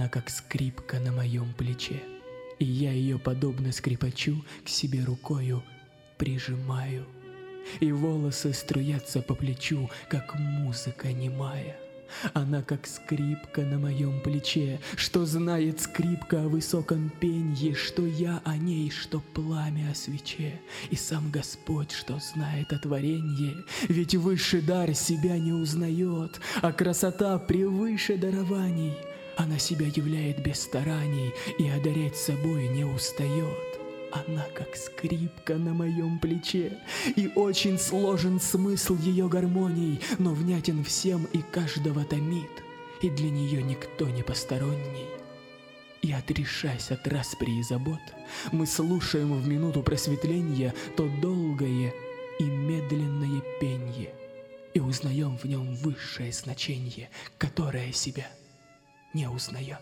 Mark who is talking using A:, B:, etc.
A: Она как скрипка на моем плече, и я ее, подобно скрипачу, к себе рукою прижимаю. И волосы струятся по плечу, как музыка немая. Она как скрипка на моем плече, что знает скрипка о высоком пенье, что я о ней, что пламя о свече, и сам Господь, что знает о творенье. Ведь высший дар себя не узнает, а красота превыше дарований. Она себя являет без стараний и одарять собой не устает. Она как скрипка на моем плече, и очень сложен смысл ее гармоний, но внятен всем и каждого томит, и для нее никто не посторонний. И отрешаясь от распри и забот, мы слушаем в минуту просветления то долгое и медленное пенье, и узнаем в нем высшее значение, которое себя не узнает.